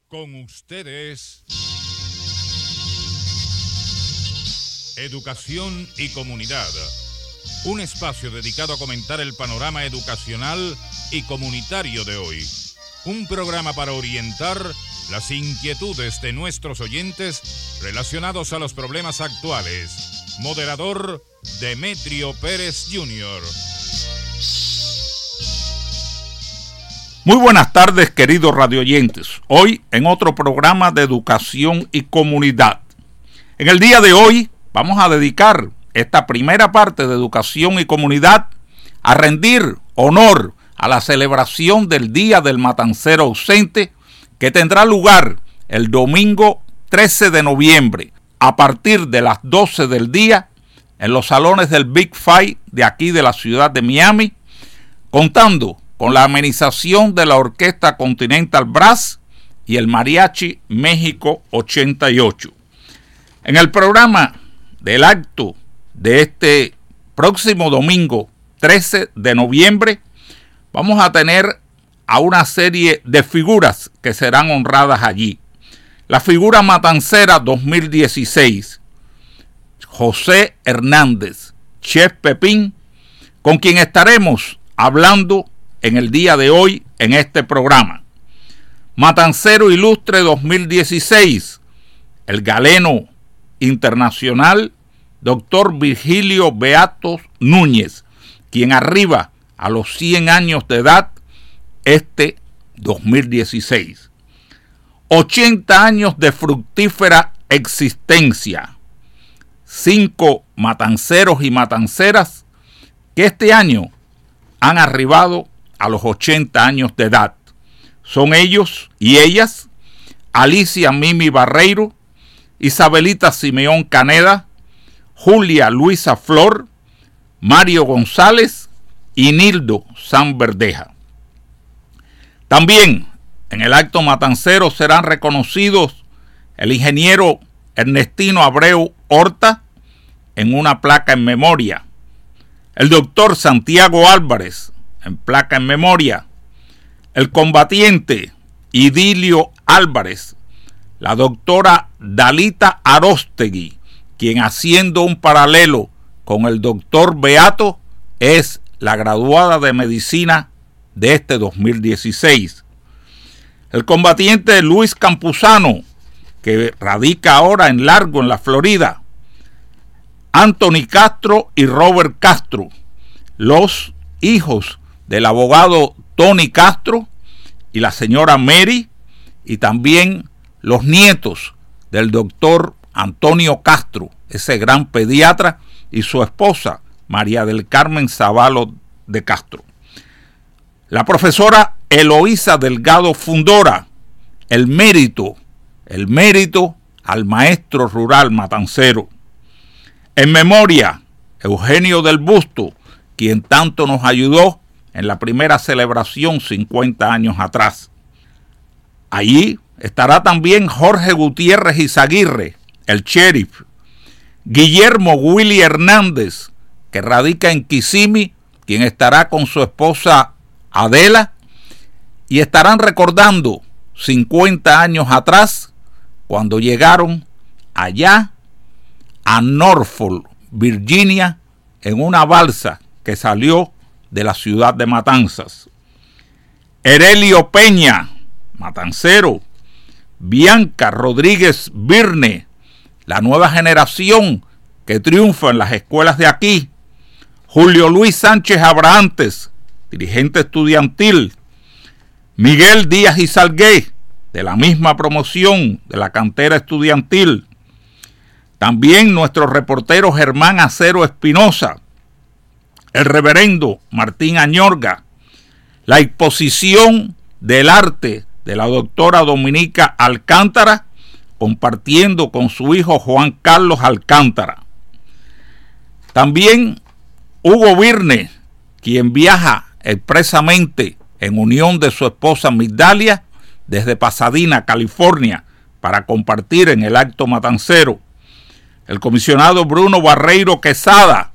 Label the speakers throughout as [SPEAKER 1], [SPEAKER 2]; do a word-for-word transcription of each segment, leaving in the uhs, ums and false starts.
[SPEAKER 1] Con ustedes, Educación y Comunidad, un espacio dedicado a comentar el panorama educacional y comunitario de hoy. Un programa para orientar las inquietudes de nuestros oyentes relacionados a los problemas actuales. Moderador, Demetrio Pérez junior
[SPEAKER 2] Muy buenas tardes, queridos radioyentes. Hoy en otro programa de Educación y Comunidad. En el día de hoy vamos a dedicar esta primera parte de Educación y Comunidad a rendir honor a la celebración del Día del Matancero Ausente, que tendrá lugar el domingo trece de noviembre a partir de las doce del día en los salones del Big Five de aquí de la ciudad de Miami, contando con la amenización de la Orquesta Continental Brass y el Mariachi México ochenta y ocho. En el programa del acto de este próximo domingo trece de noviembre vamos a tener a una serie de figuras que serán honradas allí. La figura matancera dos mil dieciséis, José Hernández, Chef Pepín, con quien estaremos hablando en el día de hoy en este programa. Matancero Ilustre dos mil dieciséis, el galeno internacional, doctor Virgilio Beatos Núñez, quien arriba a los cien años de edad este dos mil dieciséis. ochenta años de fructífera existencia. Cinco matanceros y matanceras que este año han arribado a los ochenta años de edad. Son ellos y ellas: Alicia Mimi Barreiro, Isabelita Simeón Caneda, Julia Luisa Flor, Mario González y Nildo San Verdeja. También en el acto matancero serán reconocidos el ingeniero Ernestino Abreu Horta en una placa en memoria, el doctor Santiago Álvarez en placa en memoria, el combatiente Idilio Álvarez, la doctora Dalita Aróstegui, quien haciendo un paralelo con el doctor Beato es la graduada de medicina de este dos mil dieciséis. El combatiente Luis Campuzano, que radica ahora en Largo, en la Florida. Anthony Castro y Robert Castro, los hijos del abogado Tony Castro y la señora Mary, y también los nietos del doctor Antonio Castro, ese gran pediatra, y su esposa María del Carmen Zavalo de Castro. La profesora Eloísa Delgado Fundora, el mérito, el mérito al maestro rural matancero. En memoria, Eugenio del Busto, quien tanto nos ayudó en la primera celebración cincuenta años atrás. Allí estará también Jorge Gutiérrez Izaguirre, el sheriff, Guillermo Willy Hernández, que radica en Kissimmee, quien estará con su esposa Adela, y estarán recordando cincuenta años atrás, cuando llegaron allá a Norfolk, Virginia, en una balsa que salió de la ciudad de Matanzas. Herelio Peña, matancero. Bianca Rodríguez Virne, la nueva generación que triunfa en las escuelas de aquí. Julio Luis Sánchez Abrahantes, dirigente estudiantil. Miguel Díaz Izalgué, de la misma promoción de la cantera estudiantil. También nuestro reportero Germán Acero Espinosa, el reverendo Martín Añorga, la exposición del arte de la doctora Dominica Alcántara, compartiendo con su hijo Juan Carlos Alcántara. También Hugo Virne, quien viaja expresamente en unión de su esposa Migdalia desde Pasadena, California, para compartir en el acto matancero. El comisionado Bruno Barreiro Quesada,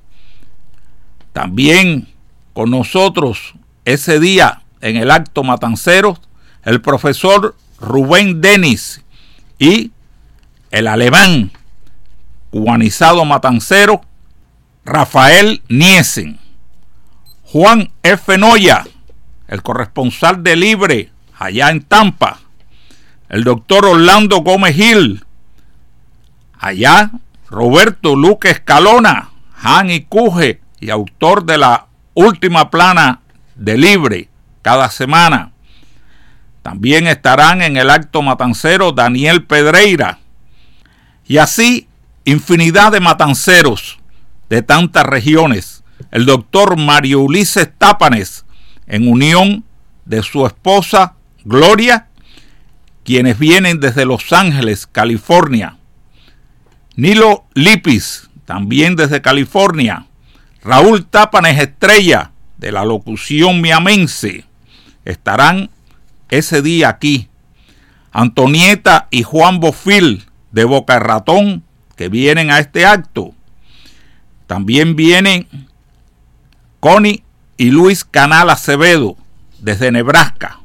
[SPEAKER 2] también con nosotros ese día en el acto matancero, el profesor Rubén Denis y el alemán cubanizado matancero Rafael Niesen. Juan F. Noya, el corresponsal de Libre allá en Tampa. El doctor Orlando Gómez Gil, allá Roberto Luque Escalona, Jan y Cuje y autor de la última plana de Libre cada semana. También estarán en el acto matancero Daniel Pedreira. Y así, infinidad de matanceros de tantas regiones. El doctor Mario Ulises Tápanes, en unión de su esposa Gloria, quienes vienen desde Los Ángeles, California. Nilo Lipis, también desde California. Raúl Tápanes Estrella, de la locución miamense, estarán ese día aquí. Antonieta y Juan Bofil, de Boca Ratón, que vienen a este acto. También vienen Connie y Luis Canal Acevedo, desde Nebraska.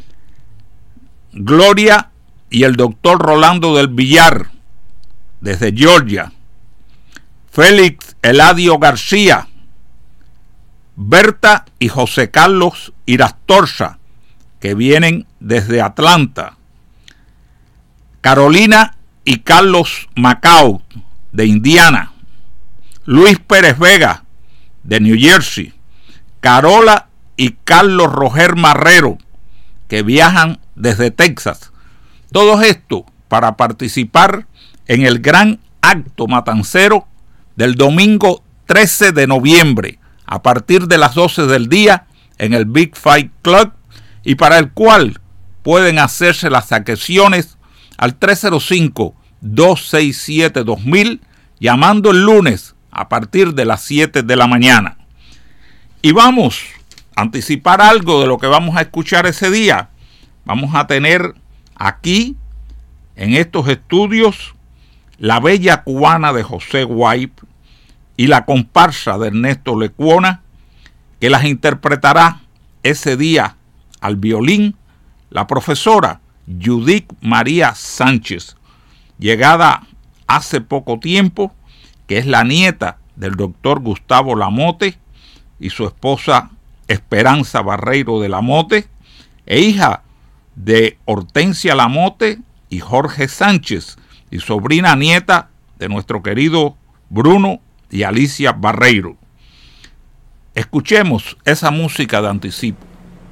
[SPEAKER 2] Gloria y el doctor Rolando del Villar, desde Georgia. Félix Eladio García. Berta y José Carlos Irastorza, que vienen desde Atlanta. Carolina y Carlos Macao, de Indiana. Luis Pérez Vega, de New Jersey. Carola y Carlos Roger Marrero, que viajan desde Texas. Todo esto para participar en el gran acto matancero del domingo trece de noviembre, a partir de las doce del día, en el Big Fight Club, y para el cual pueden hacerse las adquisiones al tres cero cinco, dos seis siete, dos mil, llamando el lunes a partir de las siete de la mañana. Y vamos a anticipar algo de lo que vamos a escuchar ese día. Vamos a tener aquí, en estos estudios, la bella cubana de José Guaip y la comparsa de Ernesto Lecuona, que las interpretará ese día al violín la profesora Judith María Sánchez, llegada hace poco tiempo, que es la nieta del doctor Gustavo Lamote y su esposa Esperanza Barreiro de Lamote, e hija de Hortensia Lamote y Jorge Sánchez, y sobrina nieta de nuestro querido Bruno y Alicia Barreiro. Escuchemos esa música de anticipo.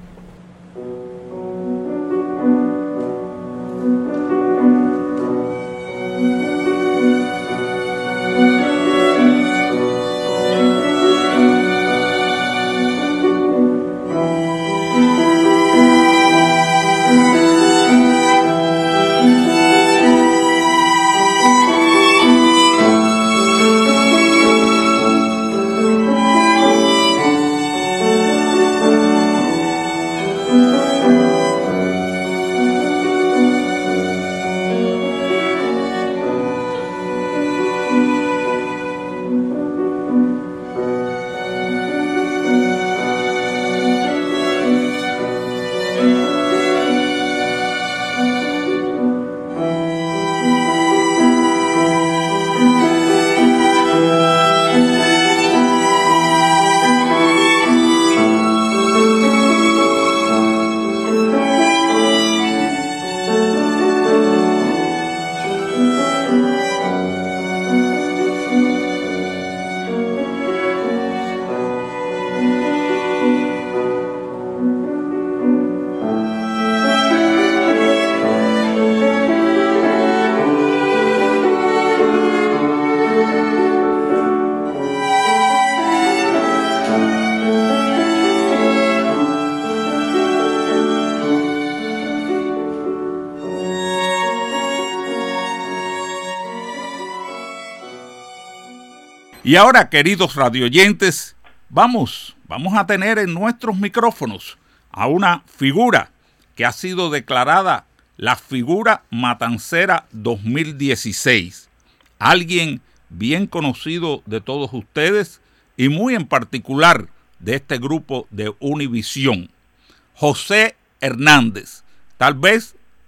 [SPEAKER 2] Y ahora, queridos radioyentes, vamos, vamos a tener en nuestros micrófonos a una figura que ha sido declarada la figura matancera dos mil dieciséis. Alguien bien conocido de todos ustedes y muy en particular de este grupo de Univisión. José Hernández, tal vez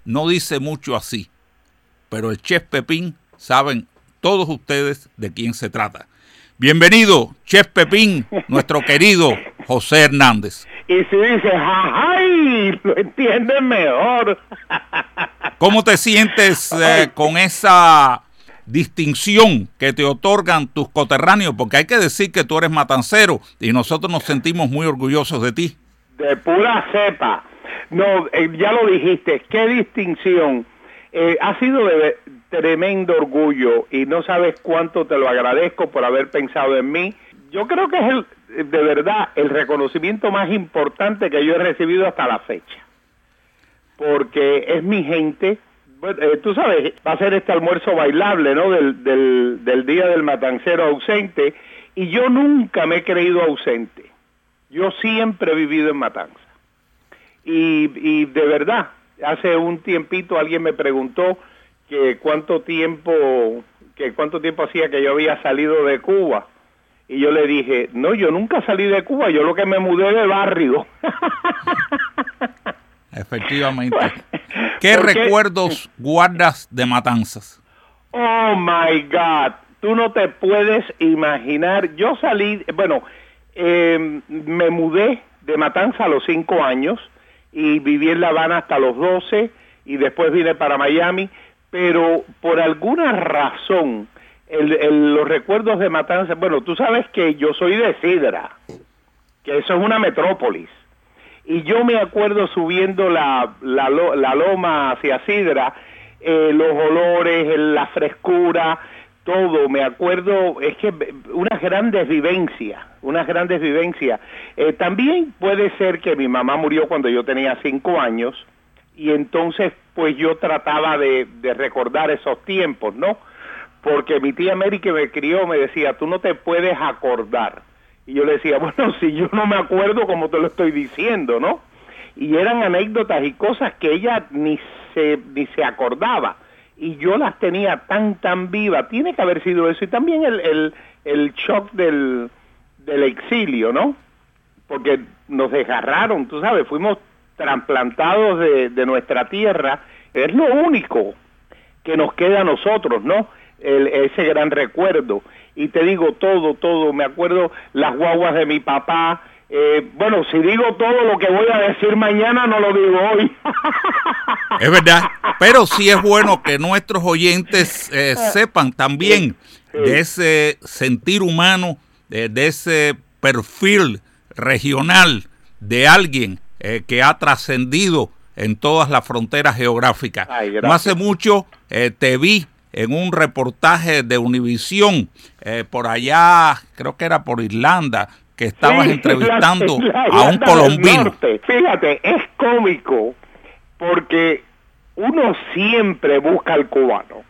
[SPEAKER 2] no dice mucho así, pero el Chef Pepín saben todos ustedes de quién se trata. Bienvenido, Chef Pepín, nuestro querido José Hernández.
[SPEAKER 3] Y si dices, ¡ay! Lo entienden mejor.
[SPEAKER 2] ¿Cómo te sientes eh, con esa distinción que te otorgan tus coterráneos? Porque hay que decir que tú eres matancero y nosotros nos sentimos muy orgullosos de ti.
[SPEAKER 3] De pura cepa. No, eh, ya lo dijiste, qué distinción. Eh, ha sido de tremendo orgullo y no sabes cuánto te lo agradezco por haber pensado en mí. Yo creo que es el, de verdad el reconocimiento más importante que yo he recibido hasta la fecha. Porque es mi gente. Bueno, eh, tú sabes, va a ser este almuerzo bailable, ¿no? Del, del, del Día del Matancero ausente. Y yo nunca me he creído ausente. Yo siempre he vivido en Matanza. Y, y de verdad, hace un tiempito alguien me preguntó que cuánto tiempo, que cuánto tiempo hacía que yo había salido de Cuba. Y yo le dije, no, yo nunca salí de Cuba, yo lo que me mudé de barrio.
[SPEAKER 2] Efectivamente. ¿Qué recuerdos guardas de Matanzas?
[SPEAKER 3] Oh, my God. Tú no te puedes imaginar. Yo salí, bueno, eh, me mudé de Matanza a los cinco años y viví en La Habana hasta los doce y después vine para Miami, pero por alguna razón el, el, los recuerdos de Matanza, bueno, tú sabes que yo soy de Sidra, que eso es una metrópolis, y yo me acuerdo subiendo la, la, la loma hacia Sidra, eh, los olores, la frescura, todo, me acuerdo, es que unas grandes vivencias, unas grandes vivencias. Eh, también puede ser que mi mamá murió cuando yo tenía cinco años y entonces pues yo trataba de, de recordar esos tiempos, ¿no? Porque mi tía Mary que me crió me decía, tú no te puedes acordar. Y yo le decía, bueno, si yo no me acuerdo como te lo estoy diciendo, ¿no? Y eran anécdotas y cosas que ella ni se, ni se acordaba. Y yo las tenía tan, tan vivas. Tiene que haber sido eso. Y también el, el, el shock del, del exilio, ¿no? Porque nos desgarraron, tú sabes, fuimos trasplantados de, de nuestra tierra. Es lo único que nos queda a nosotros, ¿no? El, ese gran recuerdo. Y te digo todo, todo. Me acuerdo las guaguas de mi papá. Eh, bueno, si digo todo lo que voy a decir mañana, no lo digo hoy.
[SPEAKER 2] Es verdad, pero sí es bueno que nuestros oyentes eh, sepan también sí, sí. de ese sentir humano, de, de ese perfil regional de alguien eh, que ha trascendido en todas las fronteras geográficas. Ay, no hace mucho eh, te vi en un reportaje de Univisión, eh, por allá, creo que era por Irlanda, que estabas sí, entrevistando la, la a un colombino.
[SPEAKER 3] Fíjate, es cómico porque uno siempre busca al cubano.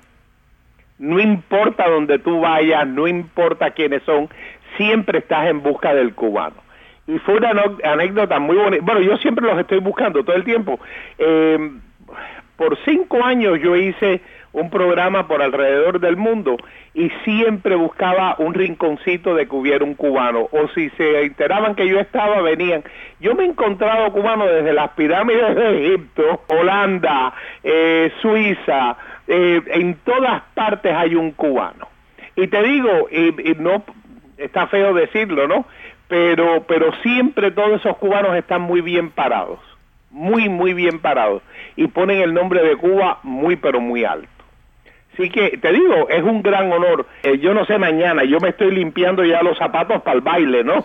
[SPEAKER 3] No importa dónde tú vayas, no importa quiénes son, siempre estás en busca del cubano. Y fue una anécdota muy bonita. Bueno, yo siempre los estoy buscando todo el tiempo. Eh, por cinco años yo hice un programa por alrededor del mundo y siempre buscaba un rinconcito de que hubiera un cubano, o si se enteraban que yo estaba, venían. Yo me he encontrado cubanos desde las pirámides de Egipto, Holanda, eh, Suiza, eh, en todas partes hay un cubano. Y te digo, y, y no, está feo decirlo, ¿no? Pero, pero siempre todos esos cubanos están muy bien parados, muy, muy bien parados, y ponen el nombre de Cuba muy, pero muy alto. Así que, te digo, es un gran honor. Eh, yo no sé mañana, yo me estoy limpiando ya los zapatos para el baile, ¿no?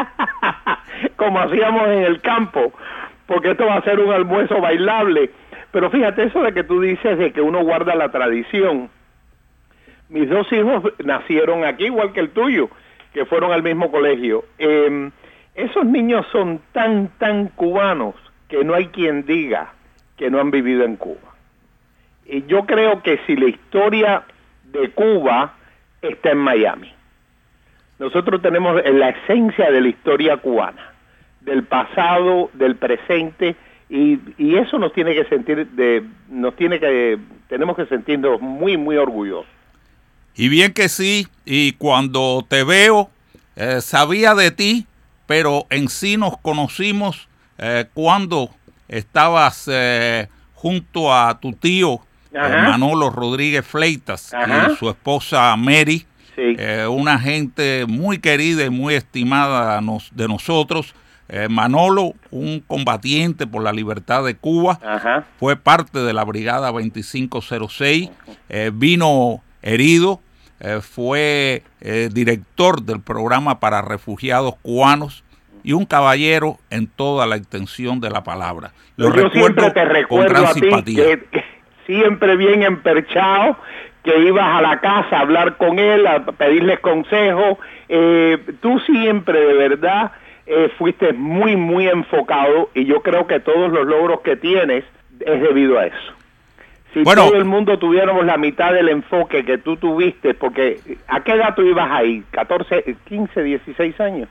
[SPEAKER 3] Como hacíamos en el campo, porque esto va a ser un almuerzo bailable. Pero fíjate, eso de que tú dices de que uno guarda la tradición. Mis dos hijos nacieron aquí, igual que el tuyo, que fueron al mismo colegio. Eh, esos niños son tan, tan cubanos que no hay quien diga que no han vivido en Cuba. Y yo creo que si la historia de Cuba está en Miami, nosotros tenemos la esencia de la historia cubana, del pasado, del presente, y, y eso nos tiene que sentir, de, nos tiene que, tenemos que sentirnos muy, muy orgullosos.
[SPEAKER 2] Y bien que sí, y cuando te veo, eh, sabía de ti, pero en sí nos conocimos eh, cuando estabas... Eh, junto a tu tío eh, Manolo Rodríguez Fleitas Ajá. y su esposa Mary, sí. eh, una gente muy querida y muy estimada nos, de nosotros. Eh, Manolo, un combatiente por la libertad de Cuba, Ajá. fue parte de la Brigada veinticinco cero seis, eh, vino herido, eh, fue eh, director del programa para refugiados cubanos y un caballero en toda la extensión de la palabra. Lo
[SPEAKER 3] Yo siempre te recuerdo a ti que, que siempre bien emperchado, que ibas a la casa a hablar con él, a pedirles consejo. Eh, tú siempre, de verdad, eh, fuiste muy, muy enfocado, y yo creo que todos los logros que tienes es debido a eso. Si bueno, todo el mundo tuviéramos la mitad del enfoque que tú tuviste, porque ¿a qué edad tú ibas ahí? ¿catorce, quince, dieciséis años?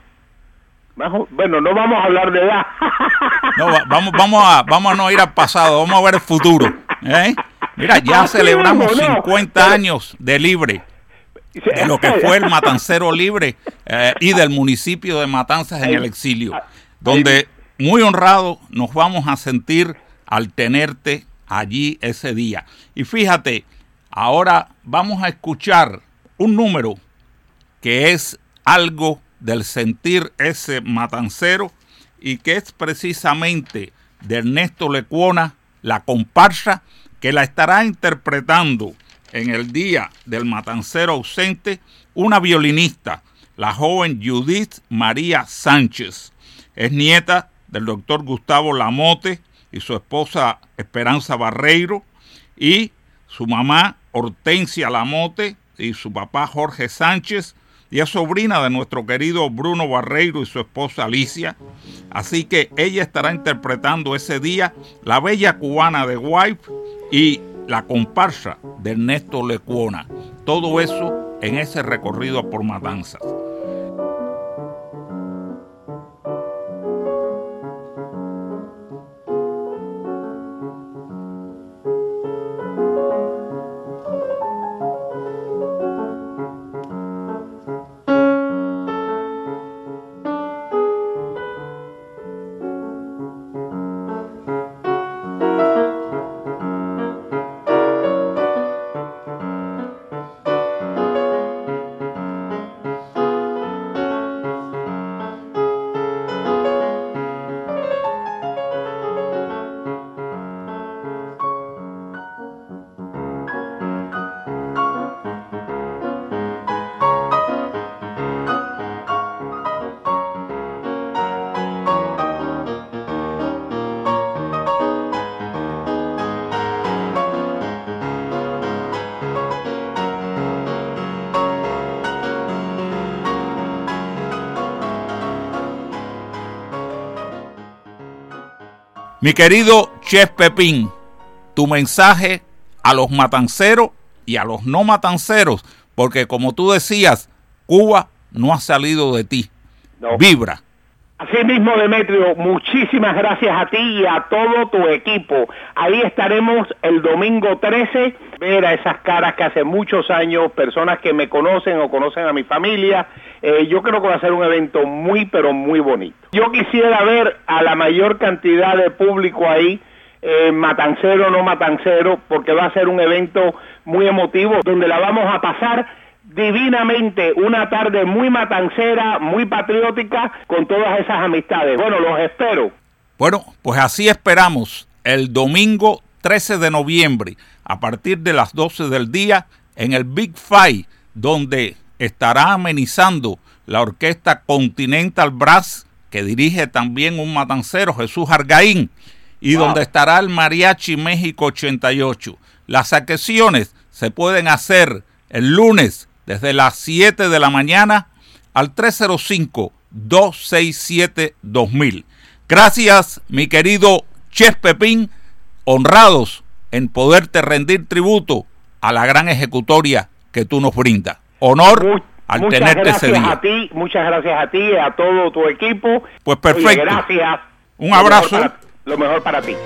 [SPEAKER 3] Bueno, no vamos a hablar de edad.
[SPEAKER 2] No, vamos, vamos a, vamos a no ir al pasado, vamos a ver el futuro. ¿eh? Mira, ya Así celebramos mismo, no, cincuenta pero... años de libre, de lo que fue el Matancero Libre eh, y del municipio de Matanzas en el exilio, donde muy honrados nos vamos a sentir al tenerte allí ese día. Y fíjate, ahora vamos a escuchar un número que es algo del sentir ese matancero y que es precisamente de Ernesto Lecuona, la comparsa, que la estará interpretando en el día del matancero ausente una violinista, la joven Judith María Sánchez. Es nieta del doctor Gustavo Lamote y su esposa Esperanza Barreiro, y su mamá Hortensia Lamote y su papá Jorge Sánchez, y es sobrina de nuestro querido Bruno Barreiro y su esposa Alicia. Así que ella estará interpretando ese día La Bella Cubana de Guayp y la comparsa de Ernesto Lecuona. Todo eso en ese recorrido por Matanzas. Mi querido Chef Pepín, tu mensaje a los matanceros y a los no matanceros, porque como tú decías, Cuba no ha salido de ti. No. Vibra.
[SPEAKER 3] Así mismo, Demetrio, muchísimas gracias a ti y a todo tu equipo. Ahí estaremos el domingo trece, ver a esas caras que hace muchos años, personas que me conocen o conocen a mi familia. Eh, yo creo que va a ser un evento muy, pero muy bonito. Yo quisiera ver a la mayor cantidad de público ahí, eh, matancero o no matancero, porque va a ser un evento muy emotivo, donde la vamos a pasar divinamente, una tarde muy matancera, muy patriótica, con todas esas amistades. Bueno, los espero.
[SPEAKER 2] Bueno, pues así esperamos el domingo trece de noviembre, a partir de las doce del día, en el Big Five, donde estará amenizando la orquesta Continental Brass, que dirige también un matancero, Jesús Argaín, y wow. donde estará el Mariachi México ochenta y ocho. Las adquisiones se pueden hacer el lunes desde las siete de la mañana al tres cero cinco, dos seis siete, dos mil. Gracias, mi querido Chef Pepín, honrados en poderte rendir tributo a la gran ejecutoria que tú nos brindas. Honor Muy, al tenerte ese día.
[SPEAKER 3] A ti, muchas gracias a ti y a todo tu equipo.
[SPEAKER 2] Pues perfecto.
[SPEAKER 3] Oye, gracias.
[SPEAKER 2] Un abrazo.
[SPEAKER 3] Lo mejor para, lo mejor para ti.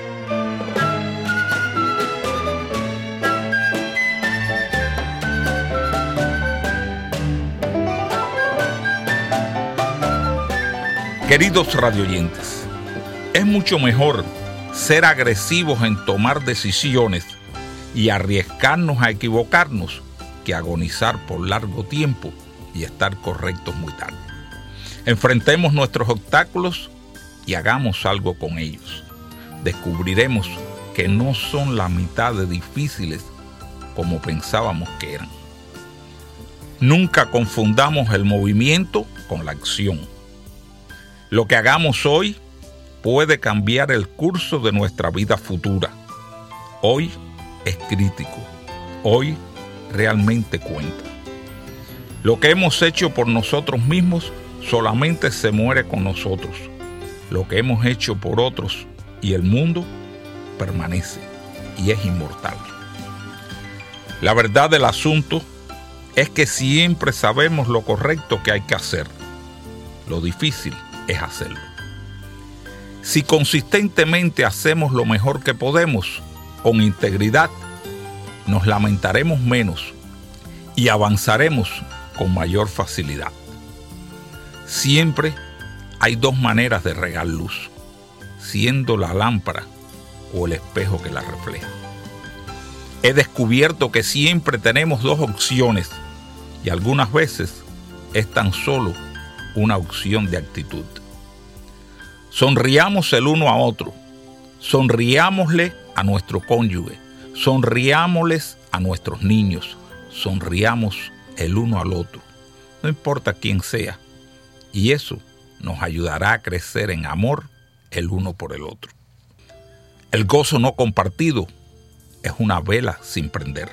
[SPEAKER 2] Queridos radioyentes, es mucho mejor ser agresivos en tomar decisiones y arriesgarnos a equivocarnos que agonizar por largo tiempo y estar correctos muy tarde. Enfrentemos nuestros obstáculos y hagamos algo con ellos. Descubriremos que no son la mitad de difíciles como pensábamos que eran. Nunca confundamos el movimiento con la acción. Lo que hagamos hoy puede cambiar el curso de nuestra vida futura. Hoy es crítico. Hoy realmente cuenta. Lo que hemos hecho por nosotros mismos solamente se muere con nosotros. Lo que hemos hecho por otros y el mundo permanece y es inmortal. La verdad del asunto es que siempre sabemos lo correcto que hay que hacer. Lo difícil es hacerlo. Si consistentemente hacemos lo mejor que podemos, con integridad, nos lamentaremos menos y avanzaremos con mayor facilidad. Siempre hay dos maneras de regar luz, siendo la lámpara o el espejo que la refleja. He descubierto que siempre tenemos dos opciones y algunas veces es tan solo una opción de actitud. Sonriamos el uno a otro, sonriámosle a nuestro cónyuge, sonriámosles a nuestros niños, sonriamos el uno al otro, no importa quién sea, y eso nos ayudará a crecer en amor el uno por el otro. El gozo no compartido es una vela sin prender.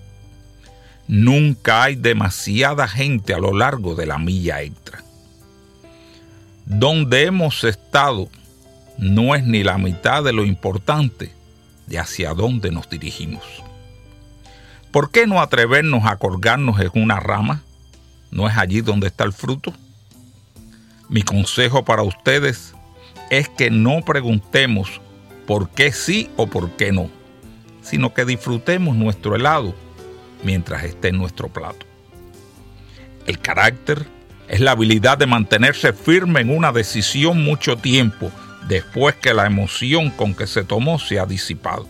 [SPEAKER 2] Nunca hay demasiada gente a lo largo de la milla extra. Donde hemos estado no es ni la mitad de lo importante de hacia dónde nos dirigimos. ¿Por qué no atrevernos a colgarnos en una rama? ¿No es allí donde está el fruto? Mi consejo para ustedes es que no preguntemos por qué sí o por qué no, sino que disfrutemos nuestro helado mientras esté en nuestro plato. El carácter es la habilidad de mantenerse firme en una decisión mucho tiempo después que la emoción con que se tomó se ha disipado.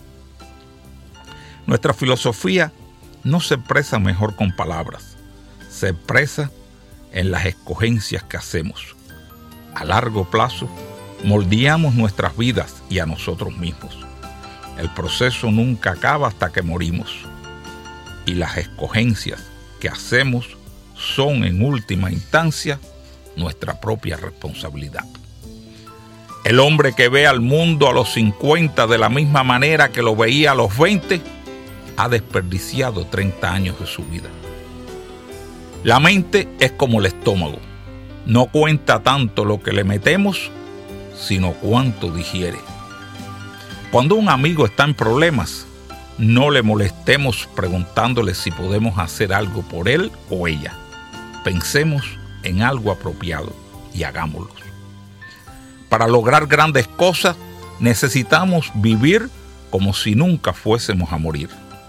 [SPEAKER 2] Nuestra filosofía no se expresa mejor con palabras, se expresa en las escogencias que hacemos. A largo plazo, moldeamos nuestras vidas y a nosotros mismos. El proceso nunca acaba hasta que morimos. Y las escogencias que hacemos son en última instancia nuestra propia responsabilidad. El hombre que ve al mundo a los cincuenta de la misma manera que lo veía a los veinte, ha desperdiciado treinta años de su vida. La mente es como el estómago. No cuenta tanto lo que le metemos, sino cuánto digiere. Cuando un amigo está en problemas, no le molestemos preguntándole si podemos hacer algo por él o ella. Pensemos en algo apropiado y hagámoslo. Para lograr grandes cosas, necesitamos vivir como si nunca fuésemos a morir.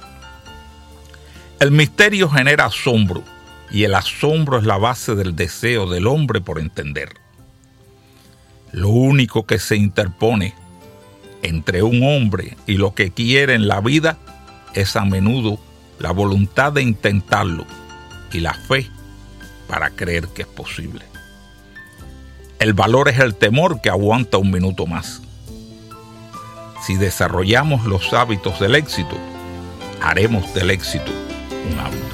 [SPEAKER 2] El misterio genera asombro, y el asombro es la base del deseo del hombre por entender. Lo único que se interpone entre un hombre y lo que quiere en la vida es a menudo la voluntad de intentarlo y la fe para creer que es posible. El valor es el temor que aguanta un minuto más. Si desarrollamos los hábitos del éxito, haremos del éxito un hábito.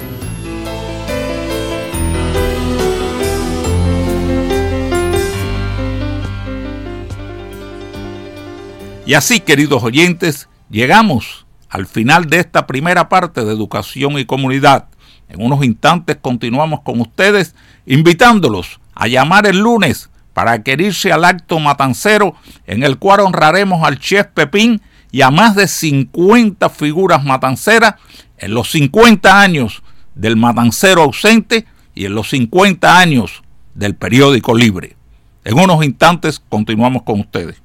[SPEAKER 2] Y así, queridos oyentes, llegamos al final de esta primera parte de Educación y Comunidad. En unos instantes continuamos con ustedes, invitándolos a llamar el lunes para adherirse al acto matancero en el cual honraremos al chef Pepín y a más de cincuenta figuras matanceras en los cincuenta años del matancero ausente y en los cincuenta años del periódico Libre. En unos instantes continuamos con ustedes.